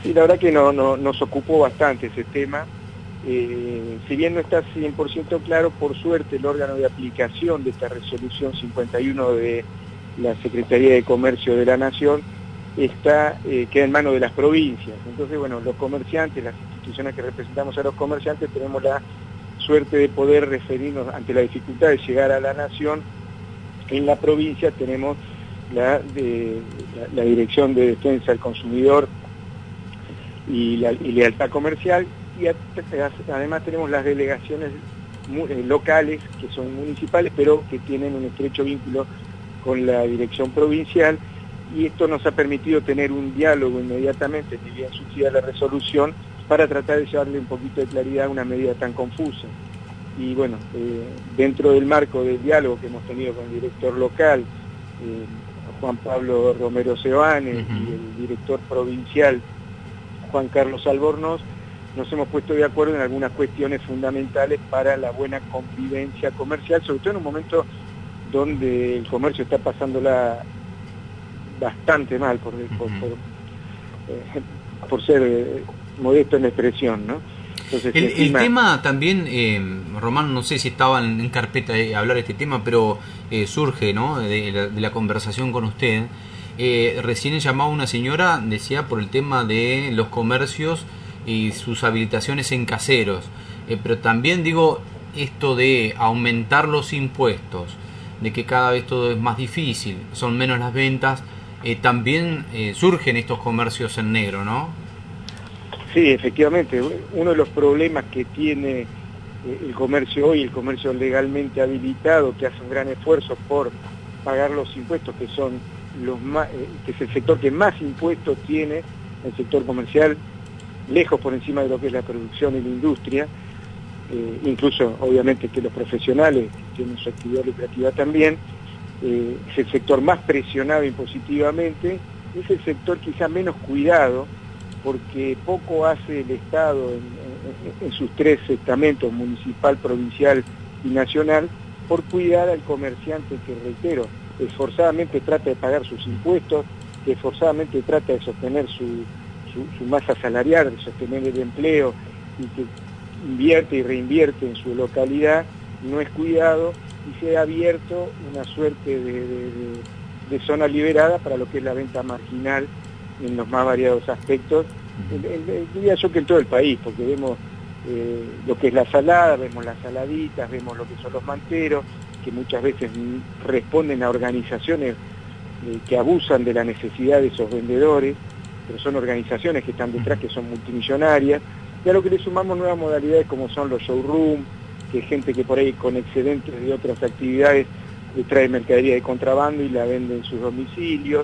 Sí, la verdad que nos ocupó bastante ese tema. Si bien no está 100% claro, por suerte el órgano de aplicación de esta resolución 51 de la Secretaría de Comercio de la Nación queda en manos de las provincias. Entonces, bueno, los comerciantes, las instituciones que representamos a los comerciantes, tenemos la suerte de poder referirnos ante la dificultad de llegar a la Nación. En la provincia tenemos la Dirección de Defensa del Consumidor y Lealtad Comercial, y además tenemos las delegaciones locales, que son municipales, pero que tienen un estrecho vínculo con la dirección provincial, y esto nos ha permitido tener un diálogo inmediatamente, ni bien surgida la resolución, para tratar de llevarle un poquito de claridad a una medida tan confusa. Y bueno, dentro del marco del diálogo que hemos tenido con el director local, Juan Pablo Romero Sebane, y el director provincial, Juan Carlos Albornoz, nos hemos puesto de acuerdo en algunas cuestiones fundamentales para la buena convivencia comercial, sobre todo en un momento donde el comercio está pasándola bastante mal, por ser modesto en la expresión, ¿no? Entonces, el tema también, Román, no sé si estaba en carpeta de hablar de este tema, pero surge, ¿no?, de la conversación con usted. Recién llamaba una señora, decía, por el tema de los comercios y sus habilitaciones en caseros, pero también digo esto de aumentar los impuestos, de que cada vez todo es más difícil, son menos las ventas, también surgen estos comercios en negro, ¿no? Sí, efectivamente, uno de los problemas que tiene el comercio hoy, el comercio legalmente habilitado, que hace un gran esfuerzo por pagar los impuestos, que son que es el sector que más impuestos tiene, el sector comercial, lejos por encima de lo que es la producción y la industria, incluso obviamente que los profesionales tienen su actividad lucrativa también, es el sector más presionado impositivamente, es el sector quizá menos cuidado, porque poco hace el Estado en sus tres estamentos, municipal, provincial y nacional, por cuidar al comerciante que, reitero, esforzadamente trata de pagar sus impuestos, que esforzadamente trata de sostener su masa salarial, de sostener el empleo, y que invierte y reinvierte en su localidad, no es cuidado, y se ha abierto una suerte de zona liberada para lo que es la venta marginal en los más variados aspectos, diría yo que en todo el país, porque vemos lo que es la salada, vemos las saladitas, vemos lo que son los manteros, que muchas veces responden a organizaciones que abusan de la necesidad de esos vendedores, pero son organizaciones que están detrás, que son multimillonarias, y a lo que le sumamos nuevas modalidades como son los showrooms, que es gente que por ahí con excedentes de otras actividades trae mercadería de contrabando y la vende en sus domicilios,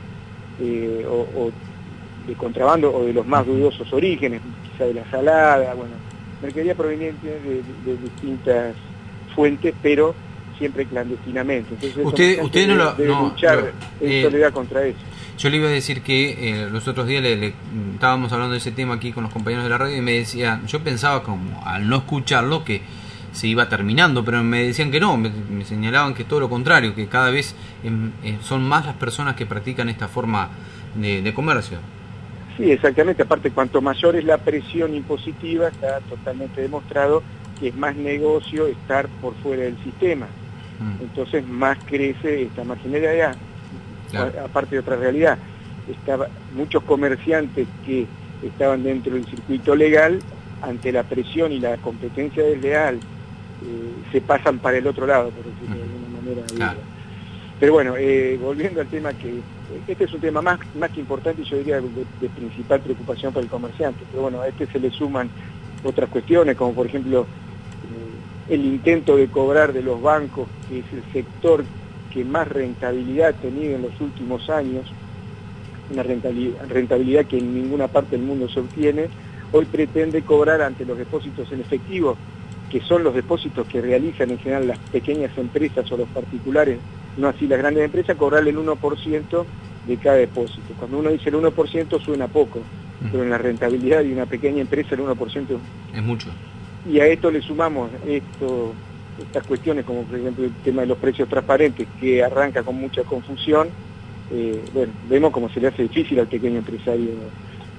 o de contrabando o de los más dudosos orígenes, quizá de la salada, bueno, mercadería proveniente de distintas fuentes, pero siempre clandestinamente. Entonces, usted no luchar en soledad contra eso. Yo le iba a decir que los otros días le estábamos hablando de ese tema aquí con los compañeros de la radio y me decían, yo pensaba como al no escucharlo que se iba terminando, pero me decían que no, me señalaban que todo lo contrario, que cada vez son más las personas que practican esta forma de comercio. Sí, exactamente, aparte cuanto mayor es la presión impositiva, está totalmente demostrado que es más negocio estar por fuera del sistema. Entonces más crece esta marginalidad. Claro. Aparte de otra realidad, muchos comerciantes que estaban dentro del circuito legal, ante la presión y la competencia desleal, se pasan para el otro lado, por decirlo de alguna manera. Claro. Pero bueno, volviendo al tema, que este es un tema más que importante y yo diría de principal preocupación para el comerciante, pero bueno, a este se le suman otras cuestiones, como por ejemplo el intento de cobrar de los bancos, que es el sector que más rentabilidad ha tenido en los últimos años, una rentabilidad que en ninguna parte del mundo se obtiene. Hoy pretende cobrar ante los depósitos en efectivo, que son los depósitos que realizan en general las pequeñas empresas o los particulares, no así las grandes empresas, cobrarle el 1% de cada depósito. Cuando uno dice el 1% suena poco, pero en la rentabilidad de una pequeña empresa el 1% es mucho. Y a esto le sumamos estas cuestiones, como por ejemplo el tema de los precios transparentes, que arranca con mucha confusión. Bueno, vemos cómo se le hace difícil al pequeño empresario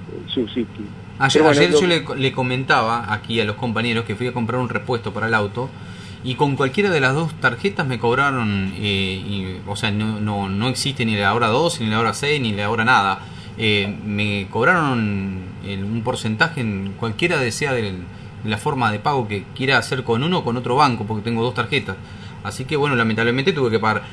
subsistir. Ayer, Bueno, ayer yo le comentaba aquí a los compañeros que fui a comprar un repuesto para el auto y con cualquiera de las dos tarjetas me cobraron, o sea, no existe ni la hora 12, ni la hora 6, ni la hora nada. Me cobraron un porcentaje en cualquiera sea de la forma de pago que quiera hacer con uno o con otro banco, porque tengo dos tarjetas. Así que bueno, lamentablemente tuve que pagar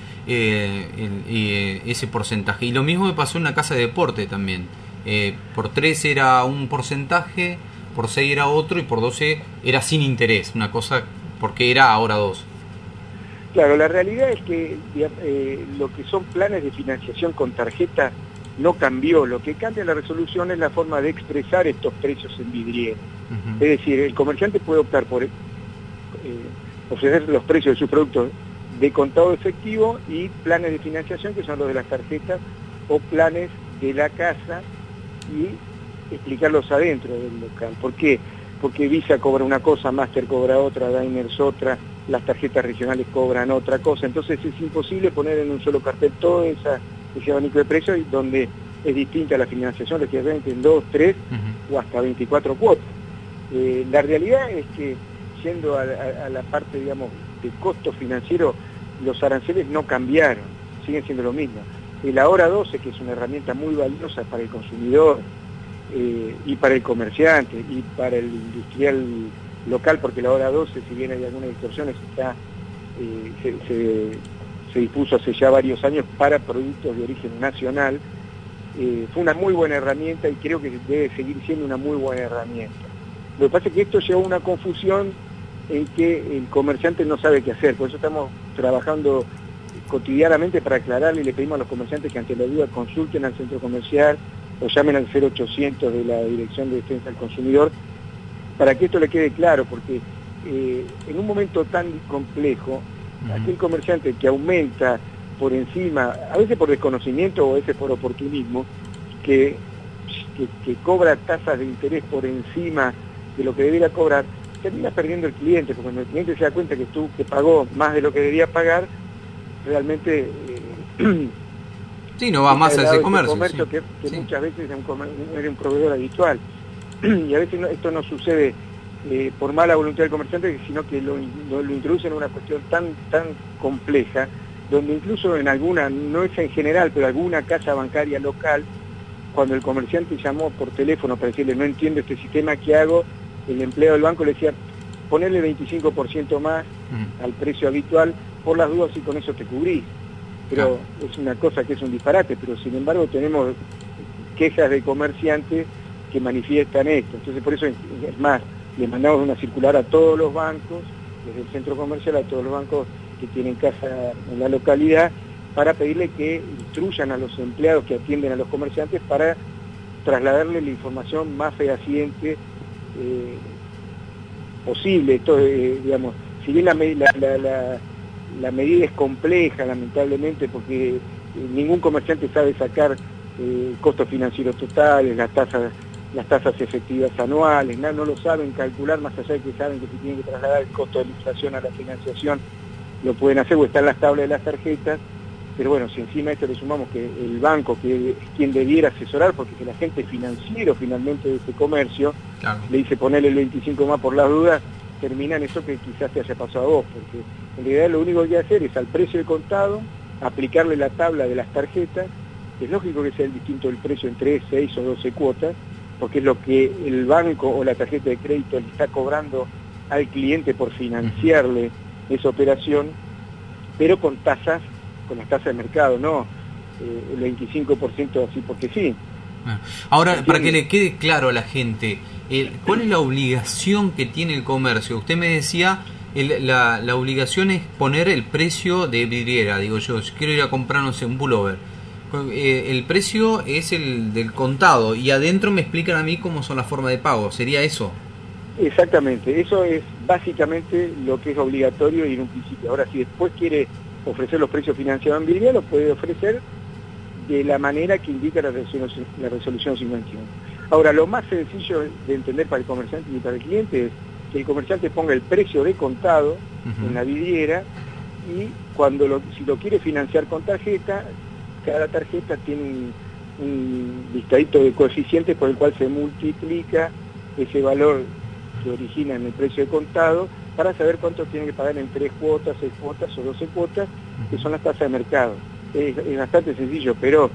ese porcentaje. Y lo mismo me pasó en una casa de deporte también. Por 3 era un porcentaje, por 6 era otro y por 12 era sin interés, una cosa porque era ahora 2. Claro, la realidad es que lo que son planes de financiación con tarjeta no cambió. Lo que cambia la resolución es la forma de expresar estos precios en vidriera. Es decir, el comerciante puede optar por ofrecer los precios de sus productos de contado efectivo y planes de financiación que son los de las tarjetas o planes de la casa y explicarlos adentro del local. ¿Por qué? Porque Visa cobra una cosa, Master cobra otra, Diners otra, las tarjetas regionales cobran otra cosa, entonces es imposible poner en un solo cartel todo ese abanico de precios donde es distinta la financiación, lógicamente en 2, 3 o hasta 24 cuotas. La realidad es que, yendo a la parte, digamos, de costo financiero, los aranceles no cambiaron, siguen siendo lo mismo. El ahora 12, que es una herramienta muy valiosa para el consumidor y para el comerciante y para el industrial local, porque la hora 12, si bien hay algunas distorsiones, se dispuso hace ya varios años para productos de origen nacional, fue una muy buena herramienta y creo que debe seguir siendo una muy buena herramienta. Lo que pasa es que esto llevó a una confusión en que el comerciante no sabe qué hacer, por eso estamos trabajando cotidianamente para aclararle y le pedimos a los comerciantes que ante la duda consulten al centro comercial o llamen al 0800 de la Dirección de Defensa del Consumidor para que esto le quede claro, porque en un momento tan complejo, aquel comerciante que aumenta por encima, a veces por desconocimiento o a veces por oportunismo, que cobra tasas de interés por encima de lo que debiera cobrar, termina perdiendo el cliente, porque cuando el cliente se da cuenta que pagó más de lo que debía pagar, realmente sí, no va más a ese comercio sí. que sí. Muchas veces era un proveedor habitual. Y a veces esto no sucede por mala voluntad del comerciante, sino que lo introducen en una cuestión tan compleja, donde incluso en alguna, no es en general, pero alguna casa bancaria local, cuando el comerciante llamó por teléfono para decirle no entiendo este sistema, ¿qué hago? El empleado del banco le decía, ponerle 25% más al precio habitual, por las dudas y con eso te cubrís. Pero es una cosa que es un disparate, pero sin embargo tenemos quejas de comerciantes que manifiestan esto. Entonces por eso, es más, le mandamos una circular a todos los bancos, desde el centro comercial a todos los bancos que tienen casa en la localidad, para pedirle que instruyan a los empleados que atienden a los comerciantes para trasladarle la información más fehaciente posible. Digamos, si bien la medida es compleja, lamentablemente, porque ningún comerciante sabe sacar costos financieros totales, las tasas efectivas anuales, no lo saben calcular, más allá de que saben que si tienen que trasladar el costo de la inflación a la financiación, lo pueden hacer, o están las tablas de las tarjetas. Pero bueno, si encima a esto le sumamos que el banco, que es quien debiera asesorar, porque es el agente financiero finalmente de ese comercio, le dice ponerle el 25 más por las dudas, termina en eso que quizás te haya pasado a vos, porque en realidad lo único que hay que hacer es al precio de contado, aplicarle la tabla de las tarjetas. Es lógico que sea el distinto del precio en 3, 6 o 12 cuotas, porque es lo que el banco o la tarjeta de crédito le está cobrando al cliente por financiarle esa operación, pero con las tasas de mercado, no el 25% así porque sí. Ahora, para que le quede claro a la gente, ¿cuál es la obligación que tiene el comercio? Usted me decía, la obligación es poner el precio de vidriera. Digo yo, si quiero ir a comprar, no sé, un pullover, el precio es el del contado y adentro me explican a mí cómo son las formas de pago. ¿Sería eso? Exactamente, eso es básicamente lo que es obligatorio y en un principio. Ahora, si después quiere ofrecer los precios financiados en vidriera, los puede ofrecer de la manera que indica la resolución 51. Ahora, lo más sencillo de entender para el comerciante y para el cliente es que el comerciante ponga el precio de contado en la vidriera y si lo quiere financiar con tarjeta, cada tarjeta tiene un listadito de coeficientes por el cual se multiplica ese valor que origina en el precio de contado para saber cuánto tiene que pagar en 3 cuotas, 6 cuotas o 12 cuotas, que son las tasas de mercado. Es bastante sencillo, pero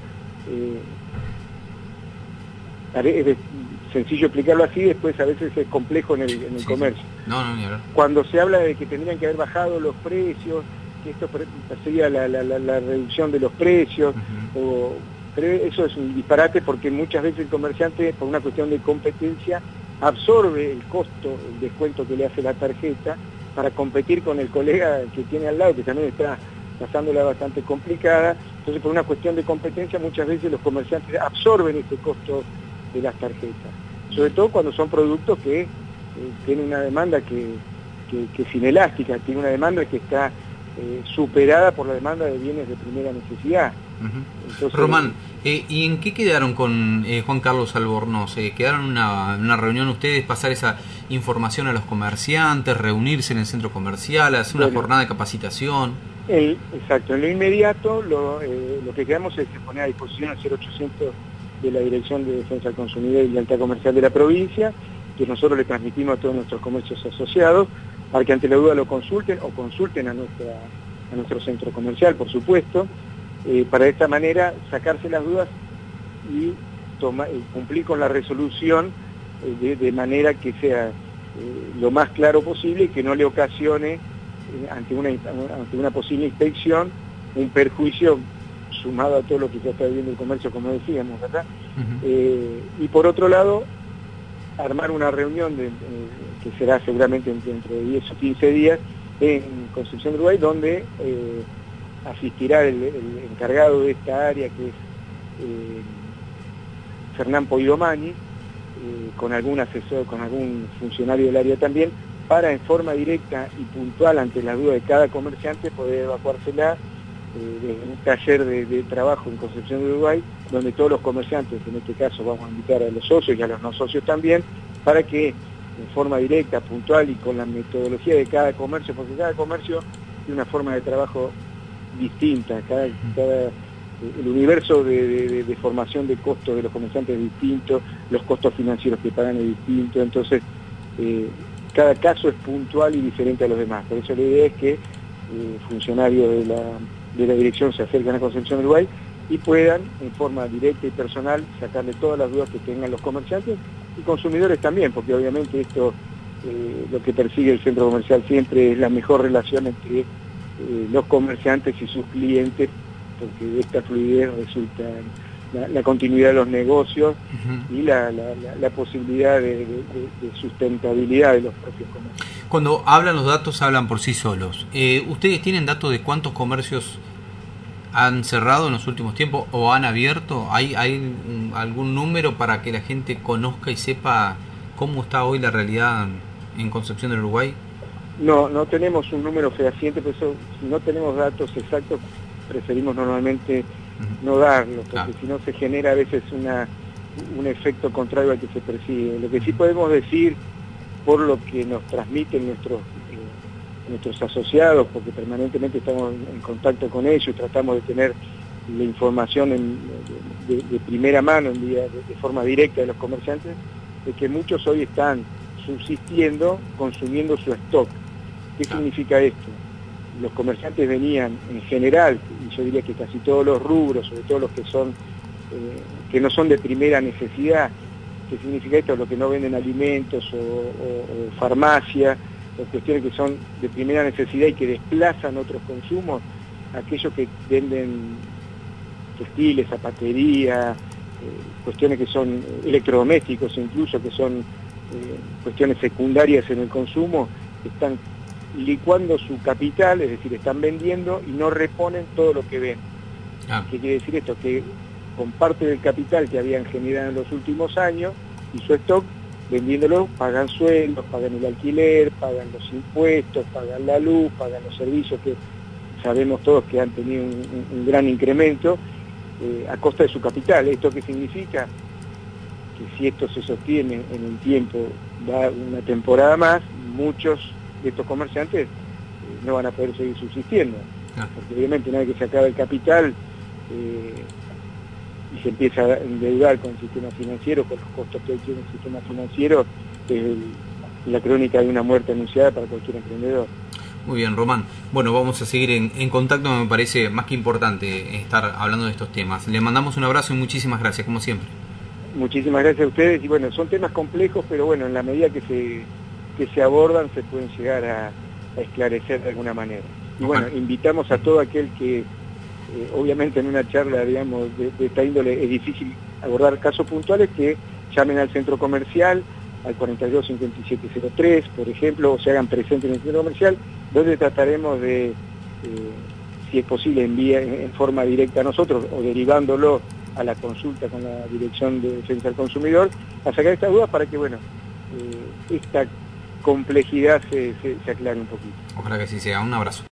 es sencillo explicarlo así, después a veces es complejo en el comercio. No. Cuando se habla de que tendrían que haber bajado los precios, que esto perseguía la reducción de los precios, pero eso es un disparate porque muchas veces el comerciante, por una cuestión de competencia, absorbe el costo, el descuento que le hace la tarjeta para competir con el colega que tiene al lado, que también está pasándola bastante complicada. Entonces, por una cuestión de competencia, muchas veces los comerciantes absorben ese costo de las tarjetas, sobre todo cuando son productos que tienen una demanda que es inelástica, tiene una demanda que está superada por la demanda de bienes de primera necesidad. Entonces, Román, ¿y en qué quedaron con Juan Carlos Albornoz? ¿Quedaron en una reunión ustedes, pasar esa información a los comerciantes, reunirse en el centro comercial, hacer una jornada de capacitación? Exacto, en lo inmediato lo que quedamos es poner a disposición el 0800 de la Dirección de Defensa del Consumidor y Lealtad Comercial de la provincia, que nosotros le transmitimos a todos nuestros comercios asociados, para que ante la duda lo consulten o consulten a nuestro centro comercial, por supuesto, para de esta manera sacarse las dudas y cumplir con la resolución de manera que sea lo más claro posible y que no le ocasione ante una posible inspección un perjuicio sumado a todo lo que ya está viviendo el comercio, como decíamos, ¿verdad? Y por otro lado, armar una reunión que será seguramente dentro de 10 o 15 días en Concepción del Uruguay, donde asistirá el encargado de esta área, que es Fernán Poidomani, con algún asesor, con algún funcionario del área también, para en forma directa y puntual ante la duda de cada comerciante poder evacuársela desde un taller de trabajo en Concepción del Uruguay, donde todos los comerciantes, en este caso vamos a invitar a los socios y a los no socios también, para que en forma directa, puntual y con la metodología de cada comercio, porque cada comercio tiene una forma de trabajo distinta, el universo de formación de costos de los comerciantes es distinto, los costos financieros que pagan es distinto, entonces cada caso es puntual y diferente a los demás. Por eso la idea es que funcionarios de la dirección se acerquen a Concepción del Uruguay y puedan, en forma directa y personal, sacarle todas las dudas que tengan los comerciantes y consumidores también, porque obviamente esto, lo que persigue el centro comercial siempre es la mejor relación entre los comerciantes y sus clientes, porque de esta fluidez resulta la continuidad de los negocios y la posibilidad de sustentabilidad de los propios comercios. Cuando hablan los datos, hablan por sí solos. ¿Ustedes tienen datos de cuántos comercios han cerrado en los últimos tiempos o han abierto? ¿Hay algún número para que la gente conozca y sepa cómo está hoy la realidad en Concepción del Uruguay? No tenemos un número fehaciente, por eso si no tenemos datos exactos preferimos normalmente no darlos, porque si no se genera a veces un efecto contrario al que se persigue. Lo que sí podemos decir, por lo que nos transmiten nuestros asociados, porque permanentemente estamos en contacto con ellos y tratamos de tener la información de primera mano, de forma directa de los comerciantes, es que muchos hoy están subsistiendo, consumiendo su stock. ¿Qué significa esto? Los comerciantes venían en general, y yo diría que casi todos los rubros, sobre todo los que son que no son de primera necesidad. ¿Qué significa esto? Los que no venden alimentos o farmacia, o cuestiones que son de primera necesidad y que desplazan otros consumos, aquellos que venden textiles, zapatería, cuestiones que son electrodomésticos incluso, que son cuestiones secundarias en el consumo, están licuando su capital, es decir, están vendiendo y no reponen todo lo que venden. ¿Qué quiere decir esto? Que con parte del capital que habían generado en los últimos años y su stock, vendiéndolo, pagan sueldos, pagan el alquiler, pagan los impuestos, pagan la luz, pagan los servicios que sabemos todos que han tenido un gran incremento a costa de su capital. ¿Esto qué significa? Que si esto se sostiene en el tiempo, da una temporada más, muchos de estos comerciantes no van a poder seguir subsistiendo, porque obviamente una vez que se acaba el capital y se empieza a endeudar con el sistema financiero, con los costos que tiene el sistema financiero, es la crónica de una muerte anunciada para cualquier emprendedor. Muy bien, Román. Bueno, vamos a seguir en contacto, me parece más que importante estar hablando de estos temas. Le mandamos un abrazo y muchísimas gracias, como siempre. Muchísimas gracias a ustedes, y bueno, son temas complejos, pero bueno, en la medida que se abordan se pueden llegar a esclarecer de alguna manera. Y bueno, invitamos a todo aquel que, obviamente en una charla, digamos, de esta índole es difícil abordar casos puntuales, que llamen al centro comercial, al 425703, por ejemplo, o se hagan presentes en el centro comercial, donde trataremos de, si es posible, enviar en forma directa a nosotros o derivándolo a la consulta con la Dirección de Defensa del Consumidor, a sacar estas dudas para que, bueno, esta complejidad se aclare un poquito. Ojalá que así sea. Un abrazo.